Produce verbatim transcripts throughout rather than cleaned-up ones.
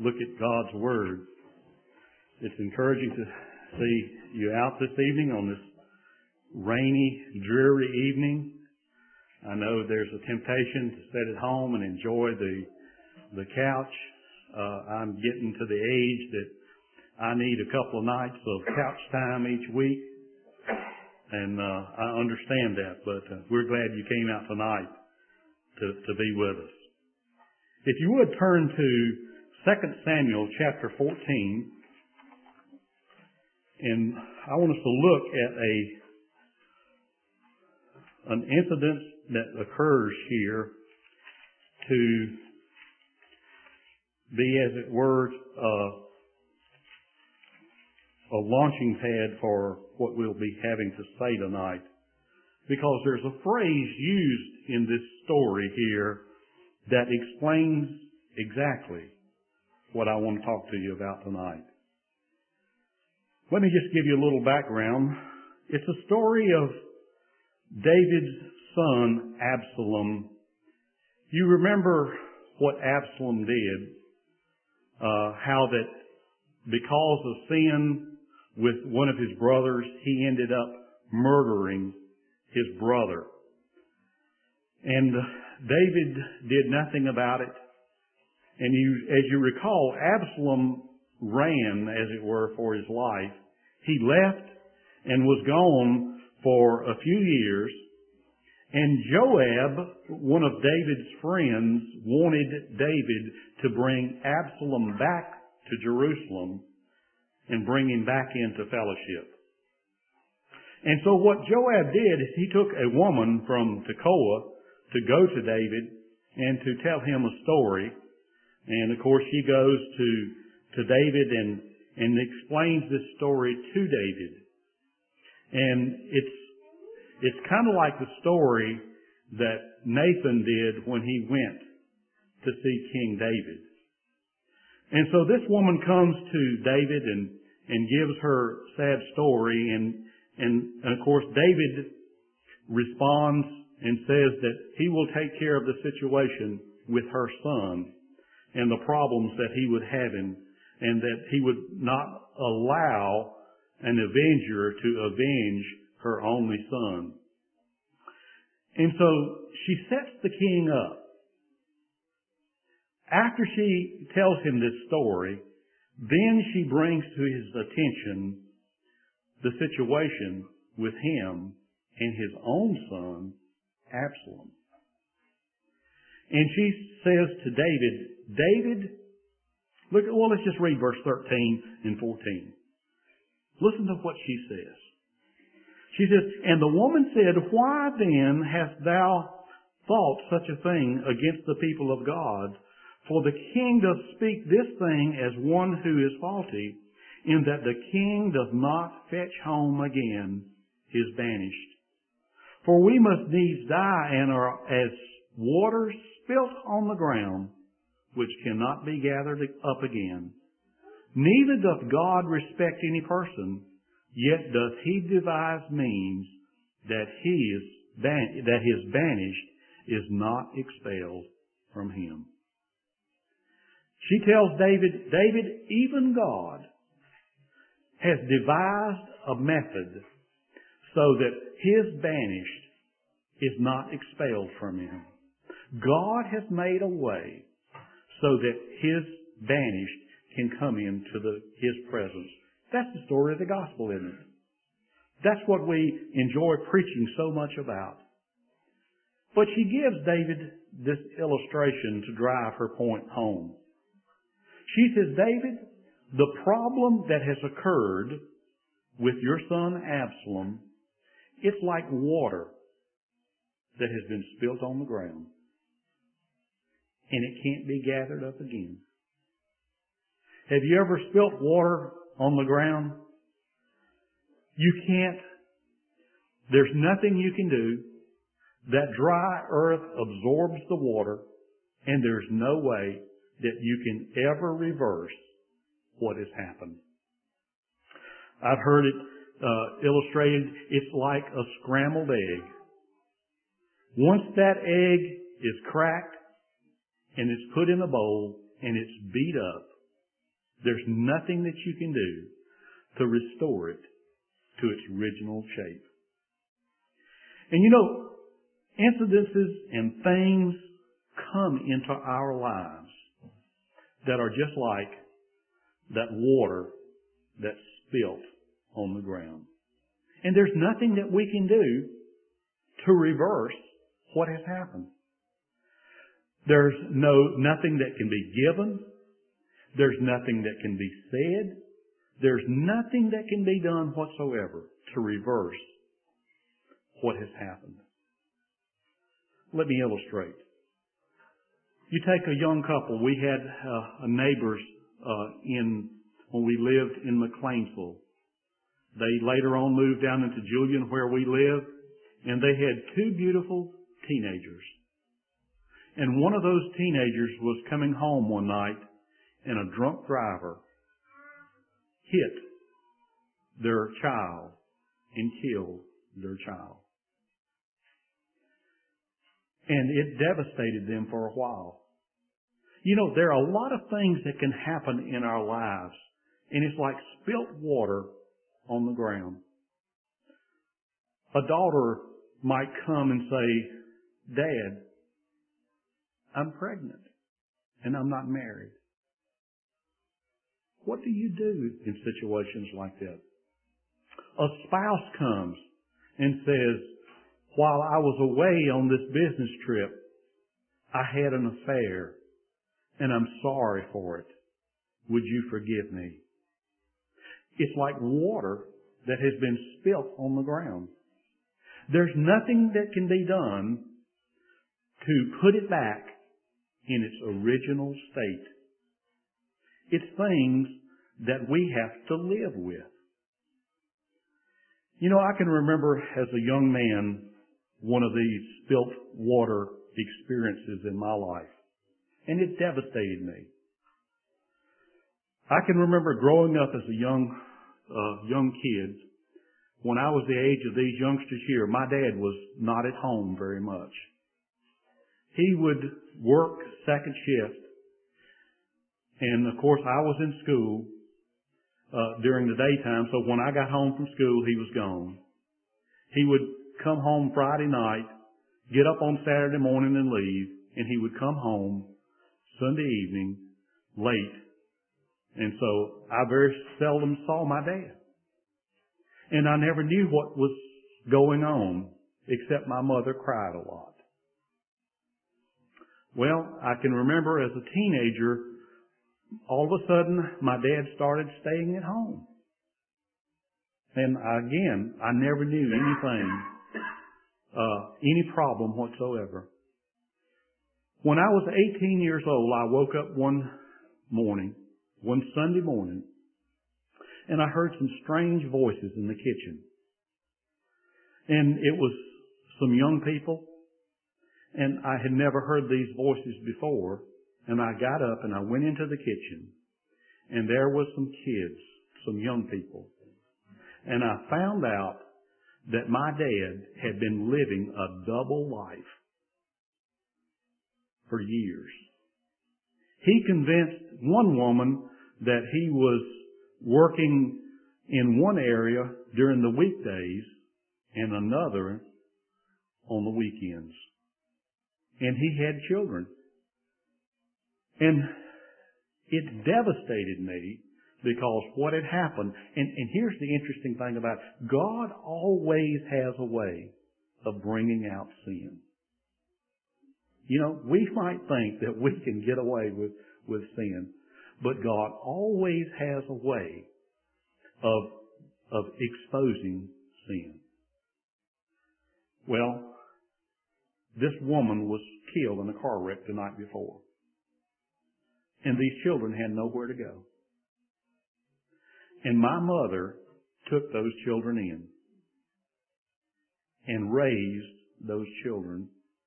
look at God's Word. It's encouraging to see you out this evening on this rainy, dreary evening. I know there's a temptation to sit at home and enjoy the the couch. Uh, I'm getting to the age that I need a couple of nights of couch time each week, and uh, I understand that. But uh, we're glad you came out tonight to to be with us. If you would turn to Second Samuel chapter fourteen, and I want us to look at a an incident that occurs here to be, as it were, uh, a launching pad for what we'll be having to say tonight. Because there's a phrase used in this story here that explains exactly what I want to talk to you about tonight. Let me just give you a little background. It's a story of David's son, Absalom. You remember what Absalom did, uh, how that because of sin with one of his brothers, he ended up murdering his brother. And David did nothing about it. And you, as you recall, Absalom ran, as it were, for his life. He left and was gone for a few years. And Joab, one of David's friends, wanted David to bring Absalom back to Jerusalem and bring him back into fellowship. And so what Joab did is he took a woman from Tekoa to go to David and to tell him a story. And of course she goes to, to David and, and explains this story to David. And it's It's kind of like the story that Nathan did when he went to see King David. And so this woman comes to David and, and gives her sad story. And, and, and of course David responds and says that he will take care of the situation with her son and the problems that he would have in, and that he would not allow an avenger to avenge her only son. And so she sets the king up. After she tells him this story, then she brings to his attention the situation with him and his own son, Absalom. And she says to David, David, look, well, let's just read verse thirteen and fourteen. Listen to what she says. She says, and the woman said, why then hast thou thought such a thing against the people of God? For the king doth speak this thing as one who is faulty, in that the king doth not fetch home again his banished. For we must needs die and are as waters spilt on the ground, which cannot be gathered up again. Neither doth God respect any person, yet doth he devise means that he is ban- that his banished is not expelled from him. She tells David, David, even God has devised a method so that his banished is not expelled from him. God has made a way so that his banished can come into the, his presence. That's the story of the gospel, isn't it? That's what we enjoy preaching so much about. But she gives David this illustration to drive her point home. She says, David, the problem that has occurred with your son Absalom, it's like water that has been spilt on the ground. And it can't be gathered up again. Have you ever spilt water on the ground? You can't. There's nothing you can do. That dry earth absorbs the water, and there's no way that you can ever reverse what has happened. I've heard it uh, illustrated, it's like a scrambled egg. Once that egg is cracked and it's put in a bowl and it's beat up, There's nothing that you can do to restore it to its original shape. And you know, incidences and things come into our lives that are just like that water that's spilt on the ground. And there's nothing that we can do to reverse what has happened. There's no nothing that can be given. There's nothing that can be said. There's nothing that can be done whatsoever to reverse what has happened. Let me illustrate. You take a young couple. We had uh, neighbors uh, in when we lived in McLeansville. They later on moved down into Julian where we live, and they had two beautiful teenagers. And one of those teenagers was coming home one night, and a drunk driver hit their child and killed their child. And it devastated them for a while. You know, there are a lot of things that can happen in our lives, and it's like spilt water on the ground. A daughter might come and say, "Dad, I'm pregnant and I'm not married." What do you do in situations like that? A spouse comes and says, "While I was away on this business trip, I had an affair and I'm sorry for it. Would you forgive me?" It's like water that has been spilt on the ground. There's nothing that can be done to put it back in its original state. It's things that we have to live with. You know, I can remember as a young man one of these spilt water experiences in my life, and it devastated me. I can remember growing up as a young uh, young kid. When I was the age of these youngsters here, my dad was not at home very much. He would work second shift, and of course I was in school uh, during the daytime, so when I got home from school, he was gone. He would come home Friday night, get up on Saturday morning and leave, and he would come home Sunday evening late. And so I very seldom saw my dad. And I never knew what was going on, except my mother cried a lot. Well, I can remember as a teenager, all of a sudden, my dad started staying at home. And again, I never knew anything, uh, any problem whatsoever. When I was eighteen years old, I woke up one morning, one Sunday morning, and I heard some strange voices in the kitchen. And it was some young people, and I had never heard these voices before. And I got up and I went into the kitchen, and there was some kids, some young people. And I found out that my dad had been living a double life for years. He convinced one woman that he was working in one area during the weekdays and another on the weekends. And he had children. And it devastated me because what had happened, and, and here's the interesting thing about it, God always has a way of bringing out sin. You know, we might think that we can get away with, with sin, but God always has a way of, of exposing sin. Well, this woman was killed in a car wreck the night before. And these children had nowhere to go. And my mother took those children in and raised those children.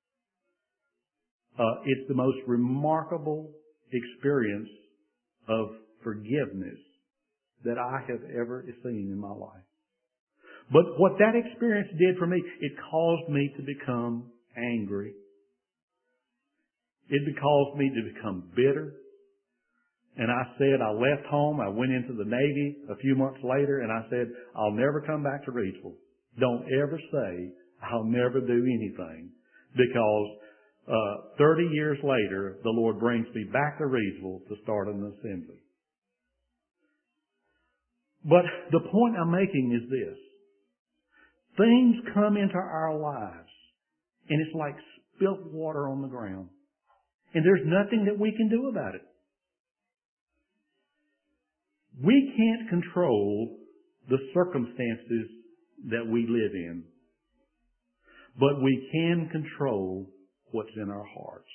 Uh, it's the most remarkable experience of forgiveness that I have ever seen in my life. But what that experience did for me, it caused me to become angry. It caused me to become bitter. And I said, I left home, I went into the Navy a few months later, and I said, I'll never come back to Reidsville. Don't ever say, I'll never do anything. Because uh, thirty years later, the Lord brings me back to Reidsville to start an assembly. But the point I'm making is this. Things come into our lives, and it's like spilt water on the ground. And there's nothing that we can do about it. We can't control the circumstances that we live in, but we can control what's in our hearts.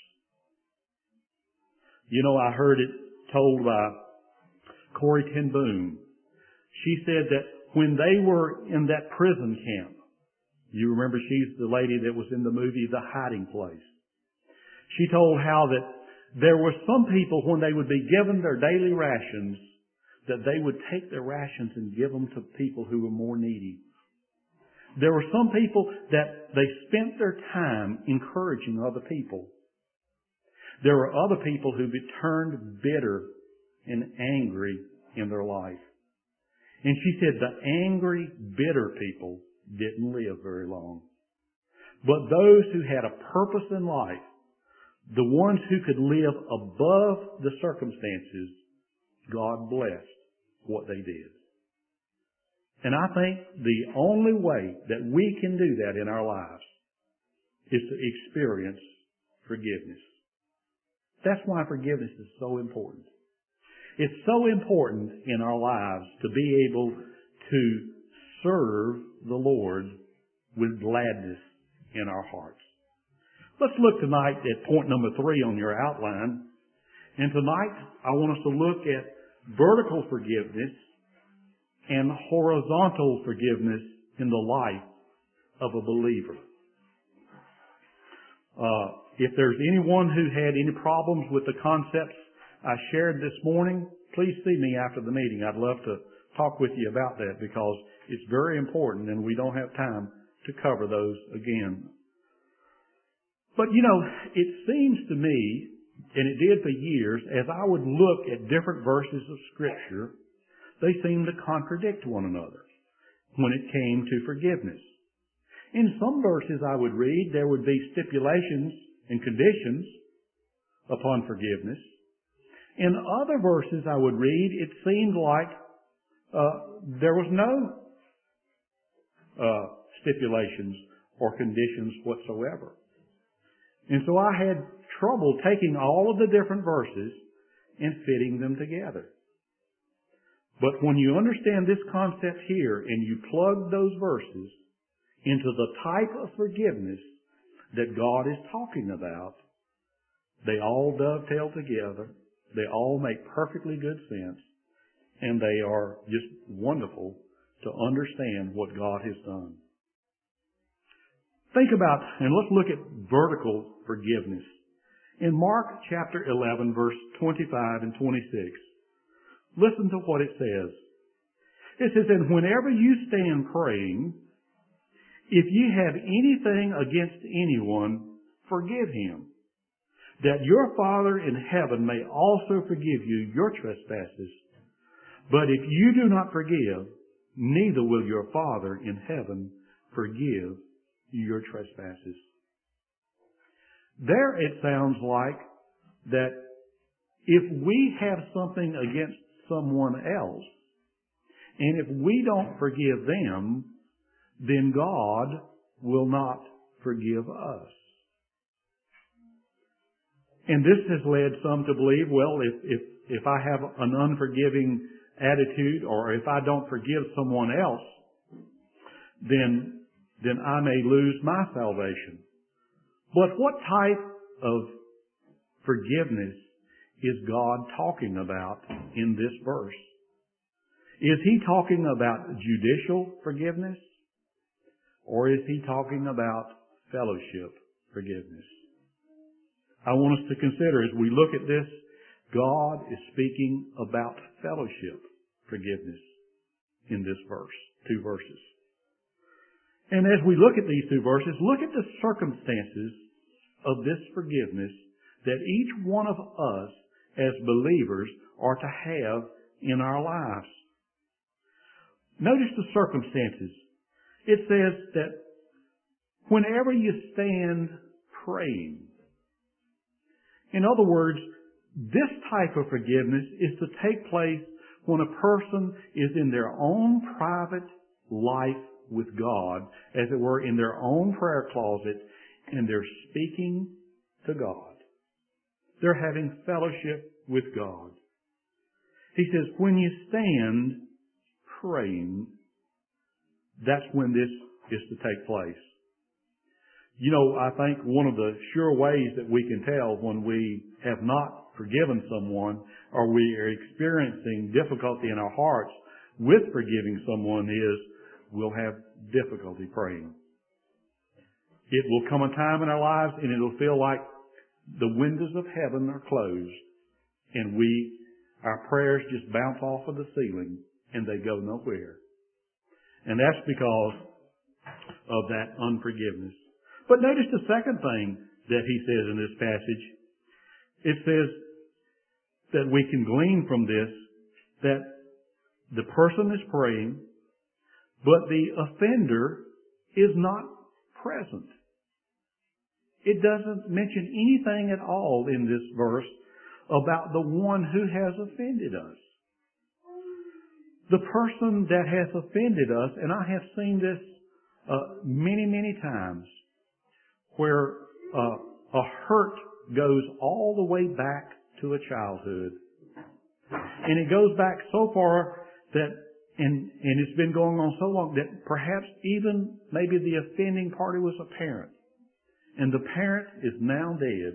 You know, I heard it told by Corrie ten Boom. She said that when they were in that prison camp, you remember she's the lady that was in the movie The Hiding Place. She told how that there were some people when they would be given their daily rations, that they would take their rations and give them to people who were more needy. There were some people that they spent their time encouraging other people. There were other people who turned bitter and angry in their life. And she said the angry, bitter people didn't live very long. But those who had a purpose in life, the ones who could live above the circumstances, God blessed what they did. And I think the only way that we can do that in our lives is to experience forgiveness. That's why forgiveness is so important. It's so important in our lives to be able to serve the Lord with gladness in our hearts. Let's look tonight at point number three on your outline. And tonight I want us to look at vertical forgiveness and horizontal forgiveness in the life of a believer. Uh, if there's anyone who had any problems with the concepts I shared this morning, please see me after the meeting. I'd love to talk with you about that because it's very important and we don't have time to cover those again. But you know, it seems to me, and it did for years, as I would look at different verses of Scripture, they seemed to contradict one another when it came to forgiveness. In some verses I would read, there would be stipulations and conditions upon forgiveness. In other verses I would read, it seemed like uh, there was no uh, stipulations or conditions whatsoever. And so I had trouble taking all of the different verses and fitting them together. But when you understand this concept here and you plug those verses into the type of forgiveness that God is talking about, they all dovetail together. They all make perfectly good sense. And they are just wonderful to understand what God has done. Think about, and let's look at vertical forgiveness. In Mark chapter eleven, verse twenty-five and twenty-six, listen to what it says. It says, and whenever you stand praying, if you have anything against anyone, forgive him, that your Father in heaven may also forgive you your trespasses. But if you do not forgive, neither will your Father in heaven forgive your trespasses. There it sounds like that if we have something against someone else, and if we don't forgive them, then God will not forgive us. And this has led some to believe, well, if, if, if I have an unforgiving attitude, or if I don't forgive someone else, then then I may lose my salvation. But what type of forgiveness is God talking about in this verse? Is He talking about judicial forgiveness? Or is He talking about fellowship forgiveness? I want us to consider as we look at this, God is speaking about fellowship forgiveness in this verse, two verses. And as we look at these two verses, look at the circumstances of this forgiveness that each one of us as believers are to have in our lives. Notice the circumstances. It says that whenever you stand praying. In other words, this type of forgiveness is to take place when a person is in their own private life with God, as it were, in their own prayer closet, and they're speaking to God. They're having fellowship with God. He says, when you stand praying, that's when this is to take place. You know, I think one of the sure ways that we can tell when we have not forgiven someone or we are experiencing difficulty in our hearts with forgiving someone is we'll have difficulty praying. It will come a time in our lives and it'll feel like the windows of heaven are closed and we, our prayers just bounce off of the ceiling and they go nowhere. And that's because of that unforgiveness. But notice the second thing that he says in this passage. It says that we can glean from this that the person is praying, but the offender is not present. It doesn't mention anything at all in this verse about the one who has offended us. The person that has offended us, and I have seen this uh, many, many times, where uh, a hurt goes all the way back to a childhood. And it goes back so far that, and, and it's been going on so long that perhaps even maybe the offending party was a parent. And the parent is now dead.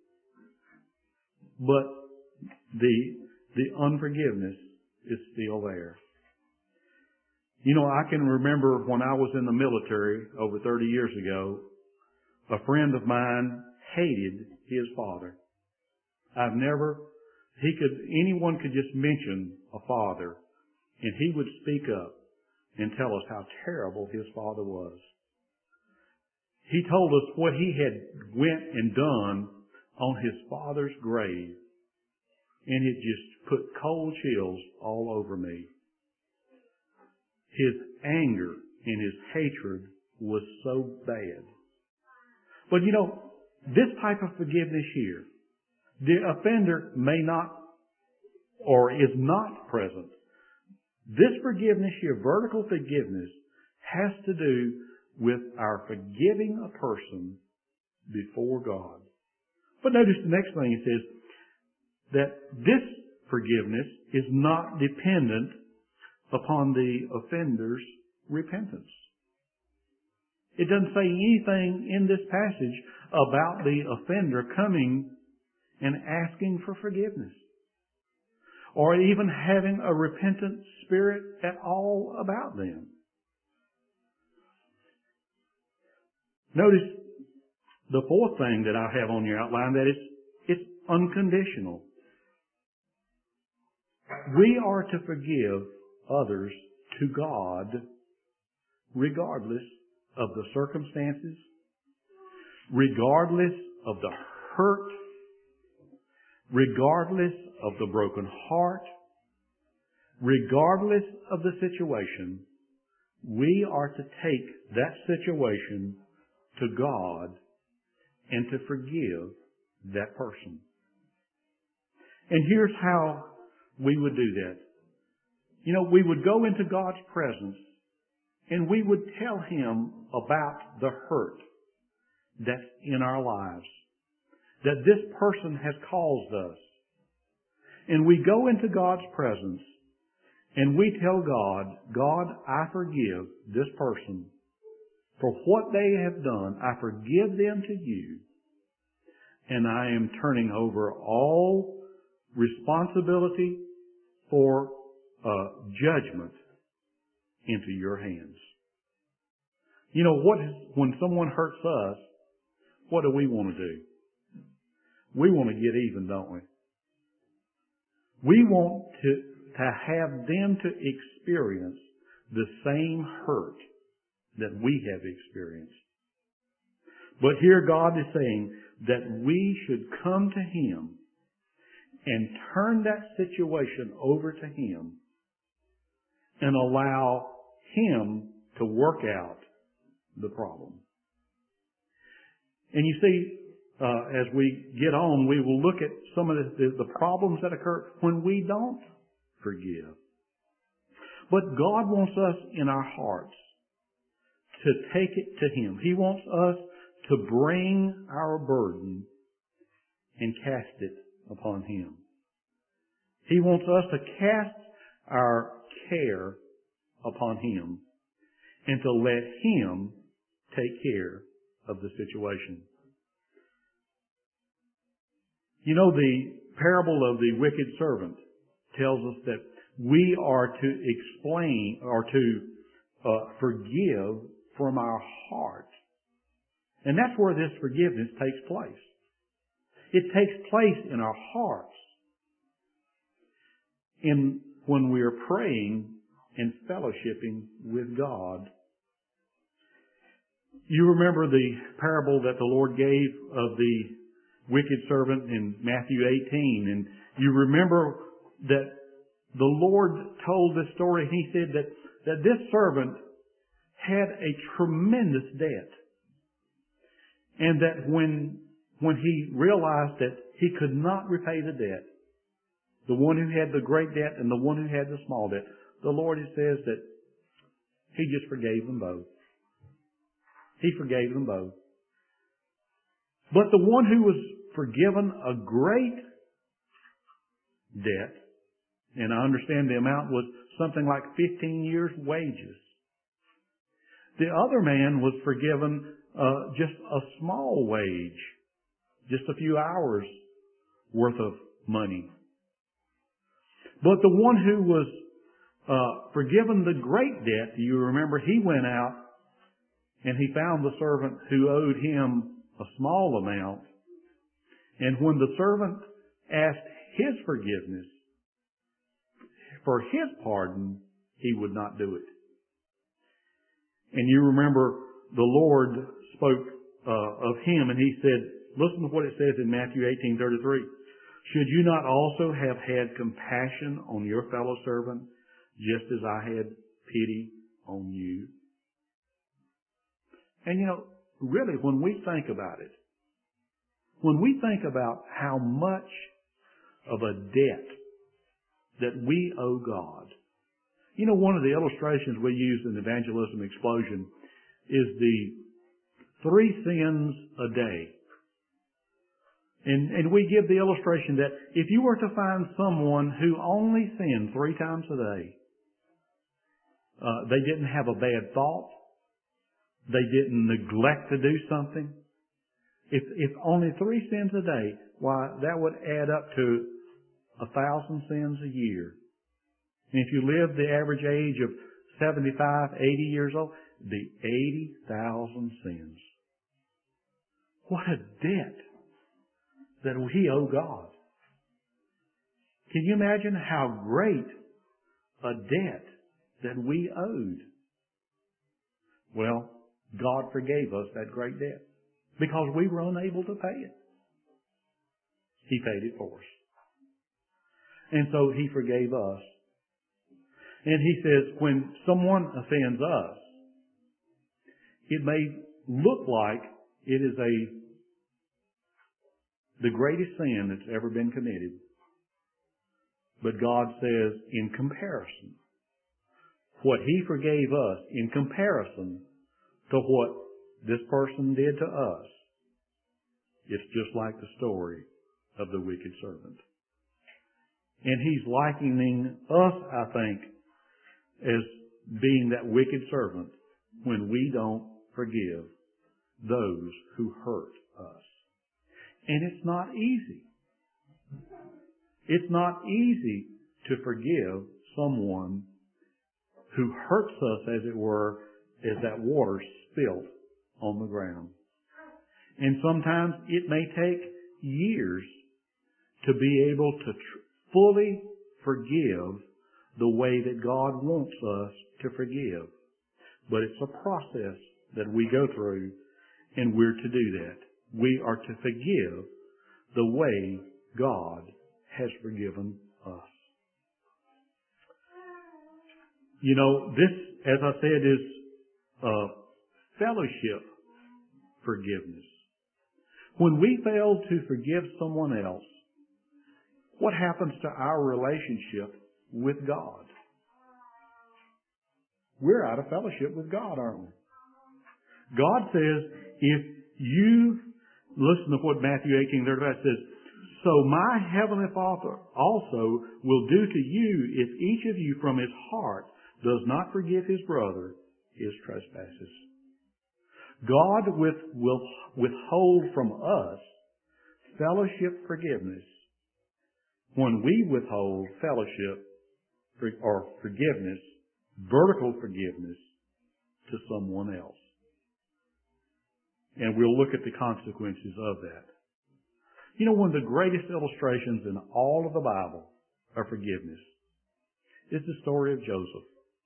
But the, the unforgiveness is still there. You know, I can remember when I was in the military over thirty years ago, a friend of mine hated his father. I've never, he could, anyone could just mention a father and he would speak up and tell us how terrible his father was. He told us what he had went and done on his father's grave, and it just put cold chills all over me. His anger and his hatred was so bad. But you know, this type of forgiveness here, the offender may not or is not present. This forgiveness here, vertical forgiveness, has to do with our forgiving a person before God. But notice the next thing it says, that this forgiveness is not dependent upon the offender's repentance. It doesn't say anything in this passage about the offender coming and asking for forgiveness, or even having a repentant spirit at all about them. Notice the fourth thing that I have on your outline, that is, it's unconditional. We are to forgive others to God regardless of the circumstances, regardless of the hurt, regardless of the broken heart, regardless of the situation. We are to take that situation to God and to forgive that person. And here's how we would do that. You know, we would go into God's presence and we would tell Him about the hurt that's in our lives, that this person has caused us. And we go into God's presence and we tell God, God, I forgive this person for what they have done. I forgive them to you. And I am turning over all responsibility for uh, judgment into your hands. You know, what is, when someone hurts us, what do we want to do? We want to get even, don't we? We want to, to have them to experience the same hurt that we have experienced. But here God is saying that we should come to Him and turn that situation over to Him and allow Him to work out the problem. And you see, uh, as we get on, we will look at some of the, the, the problems that occur when we don't forgive. But God wants us in our hearts to take it to Him. He wants us to bring our burden and cast it upon Him. He wants us to cast our care upon Him and to let Him take care of the situation. You know, the parable of the wicked servant tells us that we are to explain or to uh, forgive from our heart. And that's where this forgiveness takes place. It takes place in our hearts. In when we are praying and fellowshipping with God. You remember the parable that the Lord gave of the wicked servant in Matthew eighteen. And you remember that the Lord told this story, and He said that, that this servant had a tremendous debt. And that when, when he realized that he could not repay the debt, the one who had the great debt and the one who had the small debt, the Lord, it says that He just forgave them both. He forgave them both. But the one who was forgiven a great debt, and I understand the amount was something like fifteen years' wages. The other man was forgiven uh, just a small wage, just a few hours worth of money. But the one who was uh, forgiven the great debt, do you remember, he went out and he found the servant who owed him a small amount. And when the servant asked his forgiveness for his pardon, he would not do it. And you remember the Lord spoke uh, of him, and He said, listen to what it says in Matthew eighteen thirty-three. Should you not also have had compassion on your fellow servant, just as I had pity on you? And you know, really, when we think about it, when we think about how much of a debt that we owe God, you know, one of the illustrations we use in Evangelism Explosion is the three sins a day. And, and we give the illustration that if you were to find someone who only sinned three times a day, uh, they didn't have a bad thought, they didn't neglect to do something, if, if only three sins a day, why, that would add up to a thousand sins a year. And if you live the average age of seventy-five, eighty years old, the eighty thousand sins. What a debt that we owe God. Can you imagine how great a debt that we owed? Well, God forgave us that great debt because we were unable to pay it. He paid it for us. And so He forgave us. And He says, when someone offends us, it may look like it is a the greatest sin that's ever been committed. But God says, in comparison, what He forgave us, in comparison to what this person did to us, it's just like the story of the wicked servant. And He's likening us, I think, as being that wicked servant when we don't forgive those who hurt us. And it's not easy. It's not easy to forgive someone who hurts us, as it were, as that water spilt on the ground. And sometimes it may take years to be able to tr- fully forgive the way that God wants us to forgive. But it's a process that we go through, and we're to do that. We are to forgive the way God has forgiven us. You know, this, as I said, is uh, fellowship forgiveness. When we fail to forgive someone else, what happens to our relationship with God? We're out of fellowship with God, aren't we? God says, if you, listen to what Matthew eighteen thirty-five says, so my heavenly Father also will do to you if each of you from his heart does not forgive his brother his trespasses. God with, will withhold from us fellowship forgiveness when we withhold fellowship or forgiveness, vertical forgiveness, to someone else. And we'll look at the consequences of that. You know, one of the greatest illustrations in all of the Bible of forgiveness is the story of Joseph.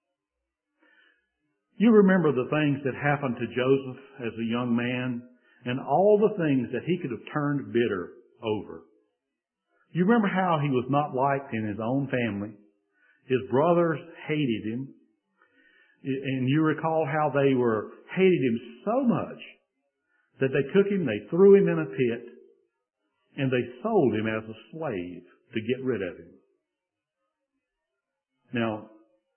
You remember the things that happened to Joseph as a young man and all the things that he could have turned bitter over. You remember how he was not liked in his own family. His brothers hated him. And you recall how they were hated him so much that they took him, they threw him in a pit, and they sold him as a slave to get rid of him. Now,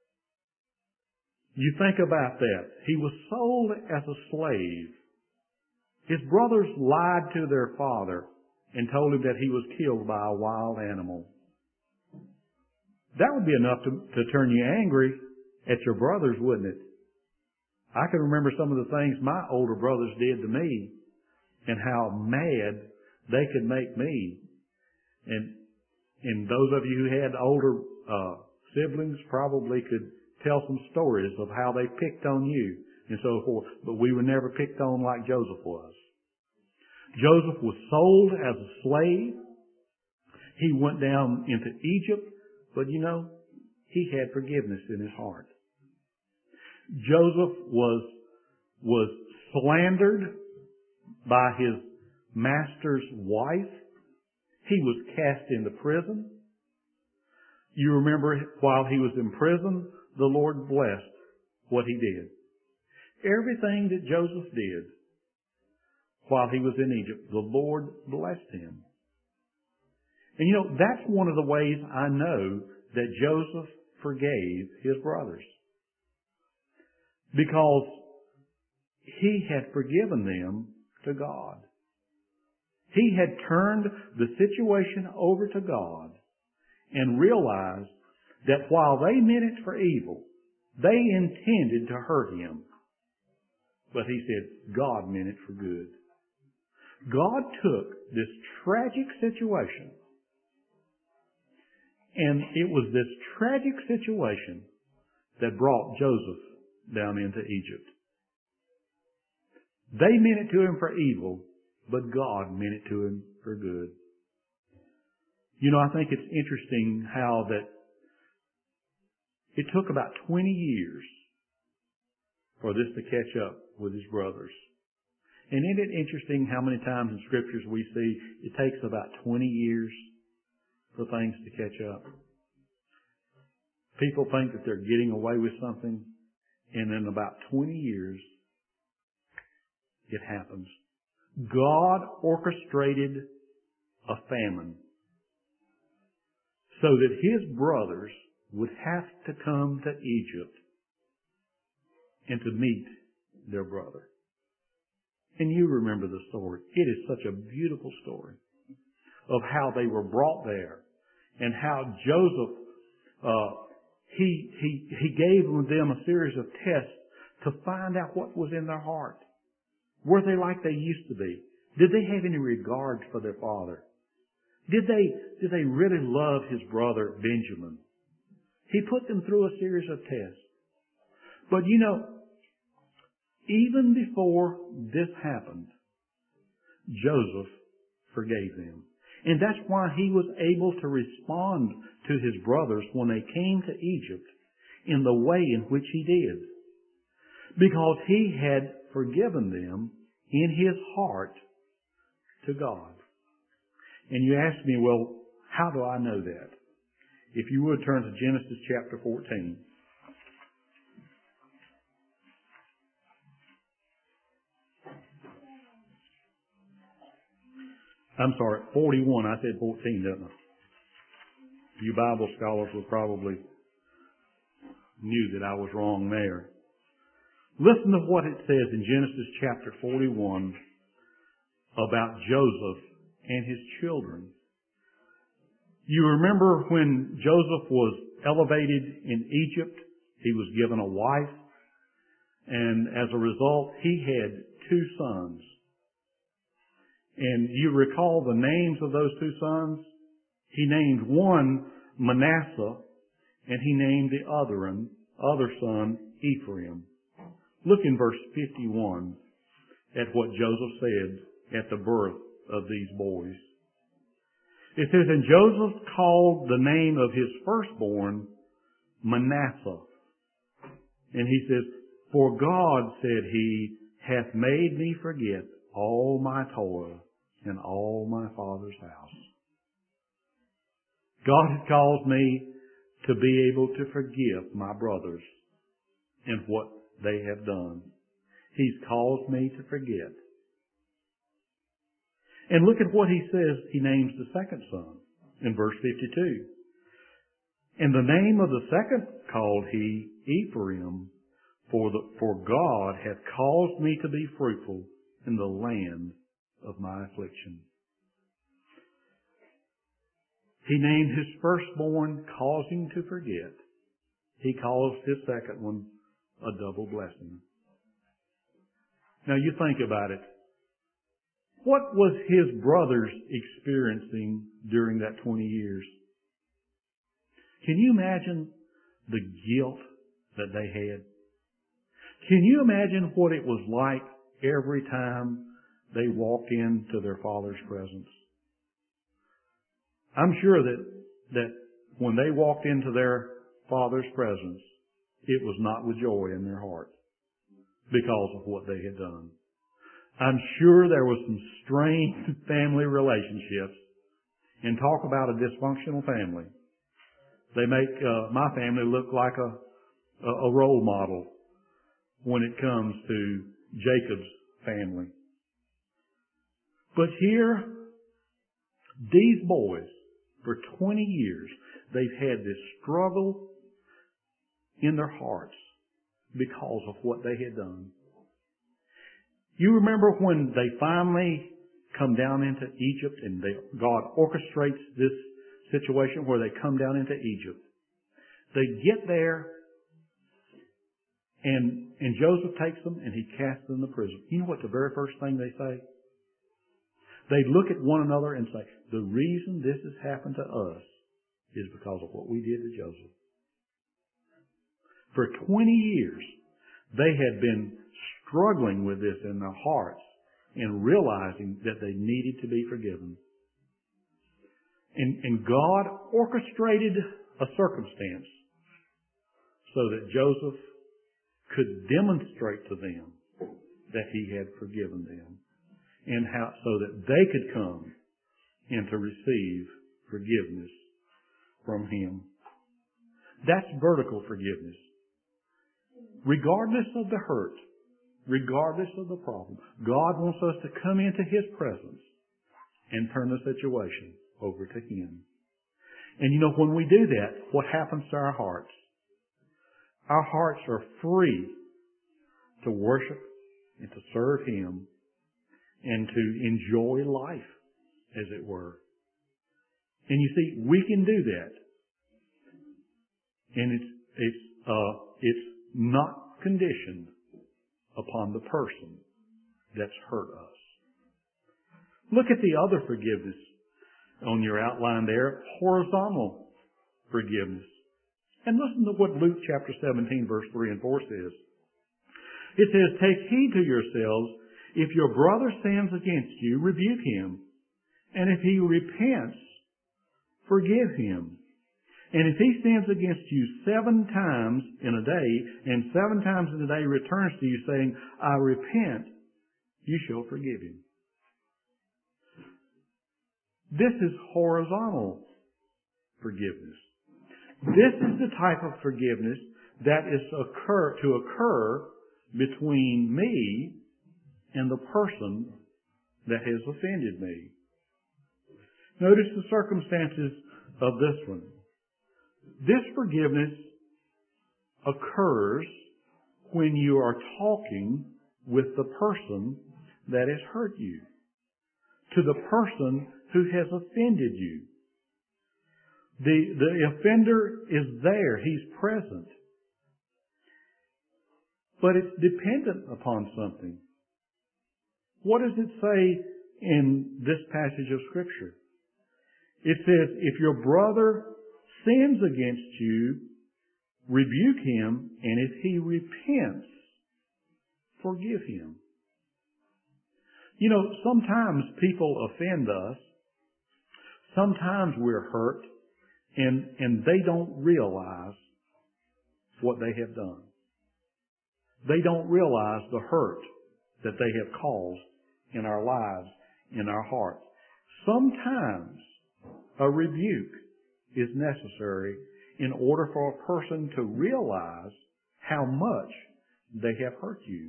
you think about that. He was sold as a slave. His brothers lied to their father and told him that he was killed by a wild animal. That would be enough to, to turn you angry at your brothers, wouldn't it? I can remember some of the things my older brothers did to me and how mad they could make me. And, and those of you who had older uh, siblings probably could tell some stories of how they picked on you and so forth. But we were never picked on like Joseph was. Joseph was sold as a slave. He went down into Egypt, but you know, he had forgiveness in his heart. Joseph was, was slandered by his master's wife. He was cast into prison. You remember while he was in prison, the Lord blessed what he did. Everything that Joseph did while he was in Egypt, the Lord blessed him. And you know, that's one of the ways I know that Joseph forgave his brothers. Because he had forgiven them to God. He had turned the situation over to God and realized that while they meant it for evil, they intended to hurt him. But he said, God meant it for good. God took this tragic situation, and it was this tragic situation that brought Joseph down into Egypt. They meant it to him for evil, but God meant it to him for good. You know, I think it's interesting how that it took about twenty years for this to catch up with his brothers. And isn't it interesting how many times in scriptures we see it takes about twenty years for things to catch up? People think that they're getting away with something, and in about twenty years, it happens. God orchestrated a famine so that his brothers would have to come to Egypt and to meet their brother. And you remember the story. It is such a beautiful story of how they were brought there and how Joseph, uh, he, he, he gave them a series of tests to find out what was in their heart. Were they like they used to be? Did they have any regard for their father? Did they, did they really love his brother Benjamin? He put them through a series of tests. But you know, even before this happened, Joseph forgave them. And that's why he was able to respond to his brothers when they came to Egypt in the way in which he did. Because he had forgiven them in his heart to God. And you ask me, well, How do I know that? If you would turn to Genesis chapter fourteen. I'm sorry, forty-one. I said fourteen, didn't I? You Bible scholars will probably knew that I was wrong there. Listen to what it says in Genesis chapter forty-one about Joseph and his children. You remember when Joseph was elevated in Egypt, he was given a wife, and as a result, he had two sons. And you recall the names of those two sons? He named one Manasseh, and he named the other, other son Ephraim. Look in verse fifty-one at what Joseph said at the birth of these boys. It says, and Joseph called the name of his firstborn Manasseh. And he says, for God, said he, hath made me forget all my toil and all my father's house. God has caused me to be able to forgive my brothers and what they have done. He's caused me to forget. And look at what he says he names the second son in verse fifty-two. And the name of the second called he Ephraim, for, the, for God hath caused me to be fruitful in the land of my affliction. He named his firstborn, causing to forget. He calls his second one a double blessing. Now you think about it. What was his brothers experiencing during that twenty years? Can you imagine the guilt that they had? Can you imagine what it was like every time they walked into their father's presence? I'm sure that, that when they walked into their father's presence, it was not with joy in their heart because of what they had done. I'm sure there was some strained family relationships. And talk about a dysfunctional family. They make uh, my family look like a, a, a role model when it comes to Jacob's family. But here, these boys, for twenty years, they've had this struggle in their hearts because of what they had done. You remember when they finally come down into Egypt and they, God orchestrates this situation where they come down into Egypt. They get there and, and Joseph takes them and he casts them in prison. You know what the very first thing they say? They look at one another and say, the reason this has happened to us is because of what we did to Joseph. For twenty years, they had been struggling with this in their hearts and realizing that they needed to be forgiven. And, and God orchestrated a circumstance so that Joseph could demonstrate to them that he had forgiven them, and how so that they could come and to receive forgiveness from him. That's vertical forgiveness. Regardless of the hurt, regardless of the problem, God wants us to come into his presence and turn the situation over to him. And you know, when we do that, what happens to our hearts? Our hearts are free to worship and to serve him and to enjoy life, as it were. And you see, we can do that. And it's, it's, uh, it's not conditioned upon the person that's hurt us. Look at the other forgiveness on your outline there, horizontal forgiveness. And listen to what Luke chapter seventeen, verse three and four says. It says, take heed to yourselves, if your brother sins against you, rebuke him. And if he repents, forgive him. And if he sins against you seven times in a day, and seven times in a day returns to you saying, I repent, you shall forgive him. This is horizontal forgiveness. This is the type of forgiveness that is occur, to occur between me and the person that has offended me. Notice the circumstances of this one. This forgiveness occurs when you are talking with the person that has hurt you, to the person who has offended you. The, the offender is there. He's present. But it's dependent upon something. What does it say in this passage of Scripture? It says, if your brother sins against you, rebuke him, and if he repents, forgive him. You know, sometimes people offend us. Sometimes we're hurt, and, and they don't realize what they have done. They don't realize the hurt that they have caused in our lives, in our hearts. Sometimes a rebuke is necessary in order for a person to realize how much they have hurt you.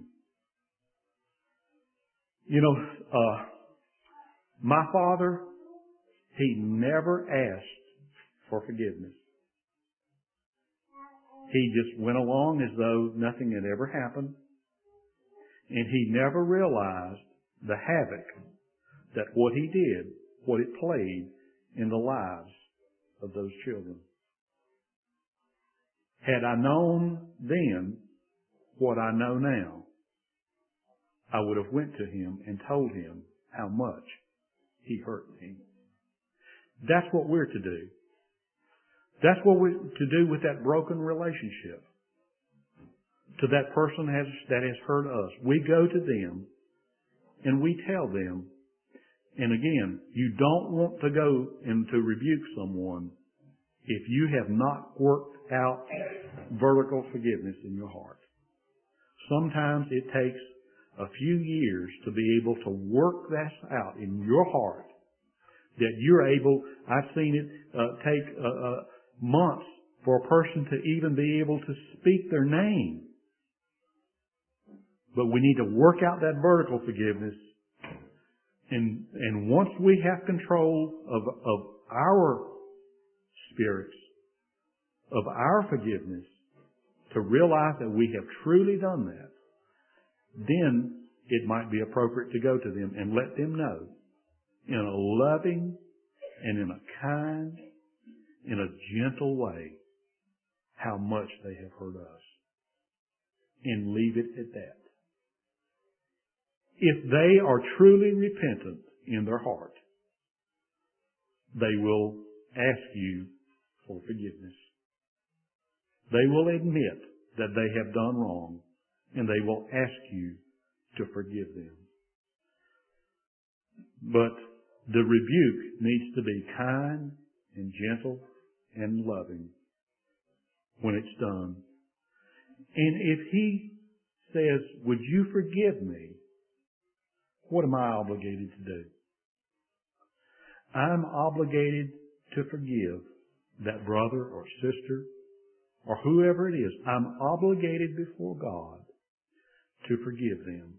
You know, uh, my father, he never asked for forgiveness. He just went along as though nothing had ever happened. And he never realized the havoc that what he did, what it played in the lives of those children. Had I known then what I know now, I would have went to him and told him how much he hurt me. That's what we're to do. That's what we're to do with that broken relationship. To that person has, that has hurt us. We go to them and we tell them. And again, you don't want to go and to rebuke someone if you have not worked out vertical forgiveness in your heart. Sometimes it takes a few years to be able to work that out in your heart, that you're able, I've seen it uh, take uh, uh, months for a person to even be able to speak their name. But we need to work out that vertical forgiveness. And, and once we have control of, of our spirits, of our forgiveness, to realize that we have truly done that, then it might be appropriate to go to them and let them know in a loving and in a kind, in a gentle way how much they have hurt us. And leave it at that. If they are truly repentant in their heart, they will ask you for forgiveness. They will admit that they have done wrong, and they will ask you to forgive them. But the rebuke needs to be kind and gentle and loving when it's done. And if he says, would you forgive me? What am I obligated to do? I'm obligated to forgive that brother or sister or whoever it is. I'm obligated before God to forgive them.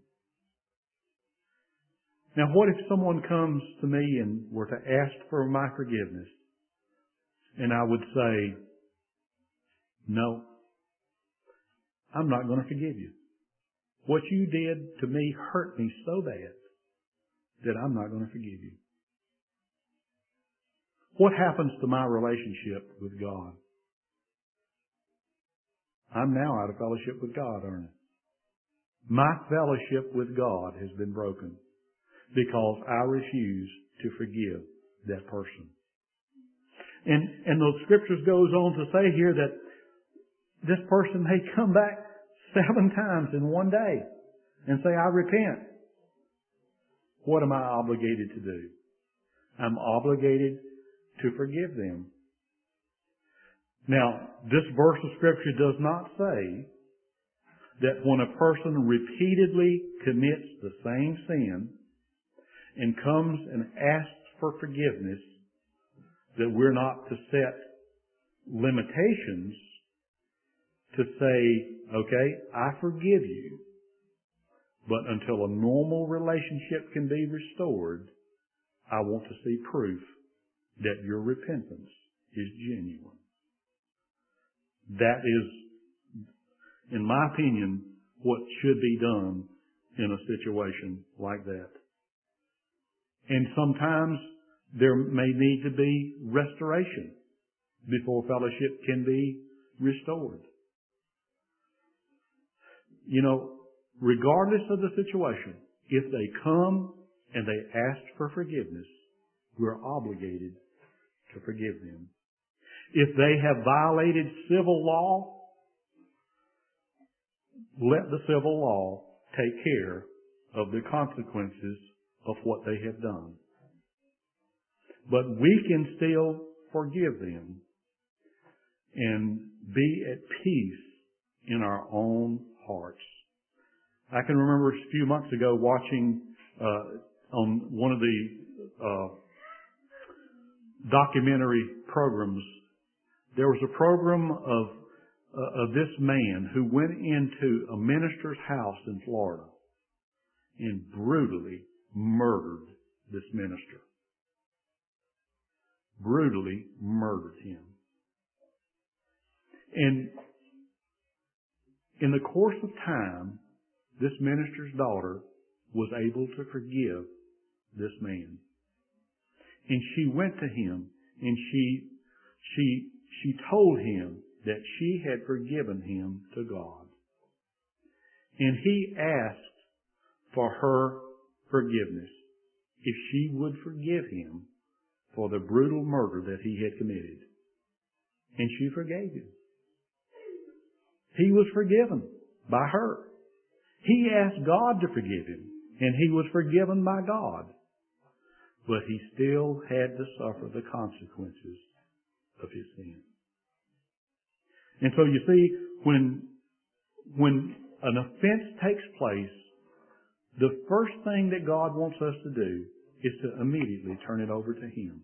Now, what if someone comes to me and were to ask for my forgiveness, and I would say, no, I'm not going to forgive you. What you did to me hurt me so bad that I'm not going to forgive you. What happens to my relationship with God? I'm now out of fellowship with God, aren't I? My fellowship with God has been broken because I refuse to forgive that person. And, and the scriptures goes on to say here that this person may come back seven times in one day and say, I repent. What am I obligated to do? I'm obligated to forgive them. Now, this verse of Scripture does not say that when a person repeatedly commits the same sin and comes and asks for forgiveness, that we're not to set limitations to say, okay, I forgive you, but until a normal relationship can be restored, I want to see proof that your repentance is genuine. That is, in my opinion, what should be done in a situation like that. And sometimes there may need to be restoration before fellowship can be restored. You know, regardless of the situation, if they come and they ask for forgiveness, we're obligated to forgive them. If they have violated civil law, let the civil law take care of the consequences of what they have done. But we can still forgive them and be at peace in our own hearts. I can remember a few months ago watching uh, on one of the uh, documentary programs. There was a program of uh, of this man who went into a minister's house in Florida and brutally murdered this minister. Brutally murdered him. And in the course of time, this minister's daughter was able to forgive this man. And she went to him and she, she, she told him that she had forgiven him to God. And he asked for her forgiveness, if she would forgive him for the brutal murder that he had committed. And she forgave him. He was forgiven by her. He asked God to forgive him, and he was forgiven by God. But he still had to suffer the consequences of his sin. And so you see, when, when an offense takes place, the first thing that God wants us to do is to immediately turn it over to him.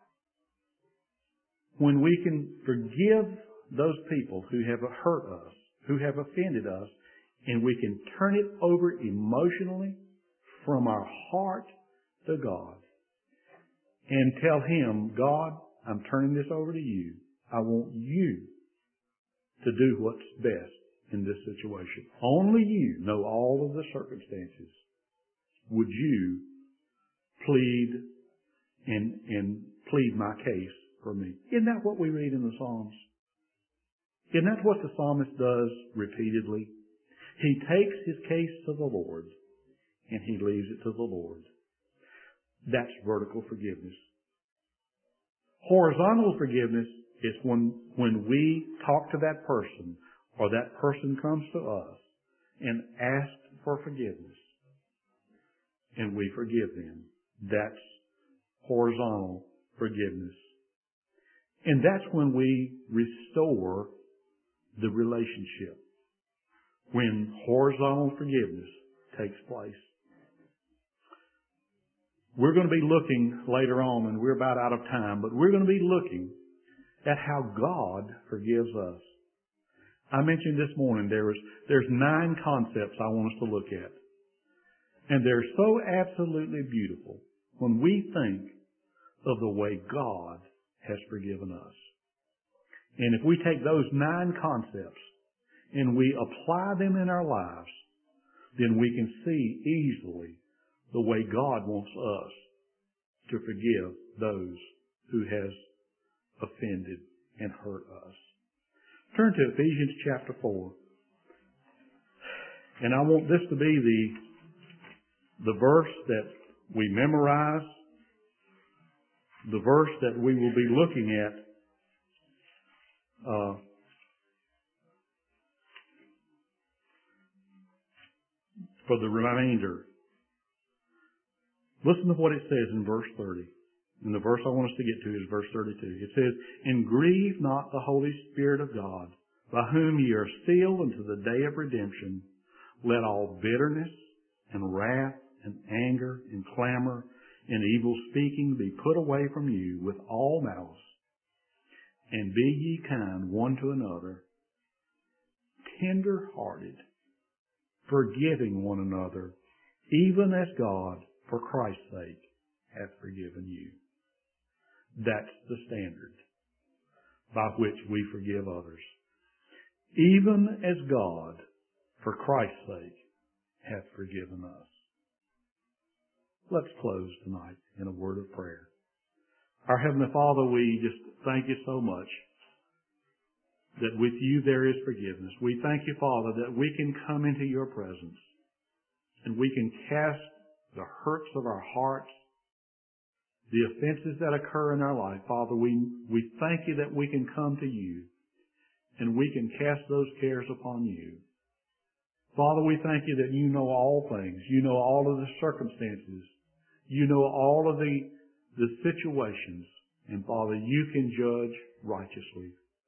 When we can forgive those people who have hurt us, who have offended us, and we can turn it over emotionally from our heart to God and tell him, God, I'm turning this over to you. I want you to do what's best in this situation. Only you know all of the circumstances. Would you plead and, and plead my case for me? Isn't that what we read in the Psalms? Isn't that what the psalmist does repeatedly? He takes his case to the Lord and he leaves it to the Lord. That's vertical forgiveness. Horizontal forgiveness is when, when we talk to that person or that person comes to us and asks for forgiveness and we forgive them. That's horizontal forgiveness. And that's when we restore the relationship. When horizontal forgiveness takes place. We're going to be looking later on, and we're about out of time, but we're going to be looking at how God forgives us. I mentioned this morning there was, there's nine concepts I want us to look at. And they're so absolutely beautiful when we think of the way God has forgiven us. And if we take those nine concepts and we apply them in our lives, then we can see easily the way God wants us to forgive those who has offended and hurt us. Turn to Ephesians chapter four. And I want this to be the, the verse that we memorize, the verse that we will be looking at uh, for the remainder. Listen to what it says in verse thirty. And the verse I want us to get to is verse thirty-two. It says, "And grieve not the Holy Spirit of God, by whom ye are sealed unto the day of redemption. Let all bitterness and wrath and anger and clamor and evil speaking be put away from you with all malice. and be ye kind one to another, tender-hearted, forgiving one another, even as God, for Christ's sake, hath forgiven you. That's the standard by which we forgive others. Even as God, for Christ's sake, hath forgiven us. Let's close tonight in a word of prayer. Our Heavenly Father, we just thank you so much that with you there is forgiveness. We thank you, Father, that we can come into your presence and we can cast the hurts of our hearts, the offenses that occur in our life. Father, we, we thank you that we can come to you and we can cast those cares upon you. Father, we thank you that you know all things. You know all of the circumstances. You know all of the, the situations. And Father, you can judge righteously.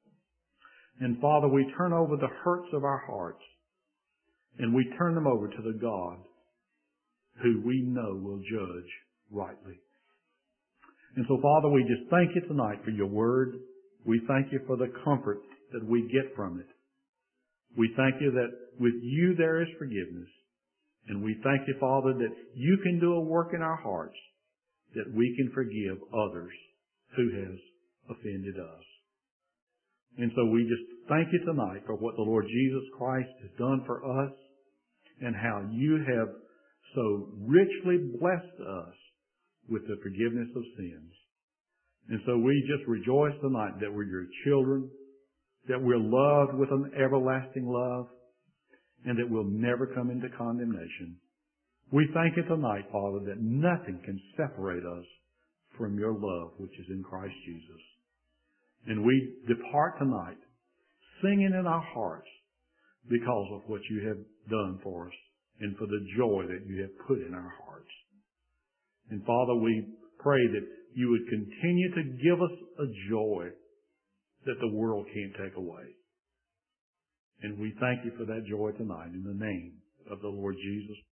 And Father, we turn over the hurts of our hearts and we turn them over to the God who we know will judge rightly. And so, Father, we just thank you tonight for your word. We thank you for the comfort that we get from it. We thank you that with you there is forgiveness. And we thank you, Father, that you can do a work in our hearts that we can forgive others who has offended us. And so we just thank you tonight for what the Lord Jesus Christ has done for us and how you have so richly blessed us with the forgiveness of sins. And so we just rejoice tonight that we're your children, that we're loved with an everlasting love, and that we'll never come into condemnation. We thank you tonight, Father, that nothing can separate us from your love, which is in Christ Jesus. And we depart tonight singing in our hearts because of what you have done for us and for the joy that you have put in our hearts. And Father, we pray that you would continue to give us a joy that the world can't take away. And we thank you for that joy tonight in the name of the Lord Jesus.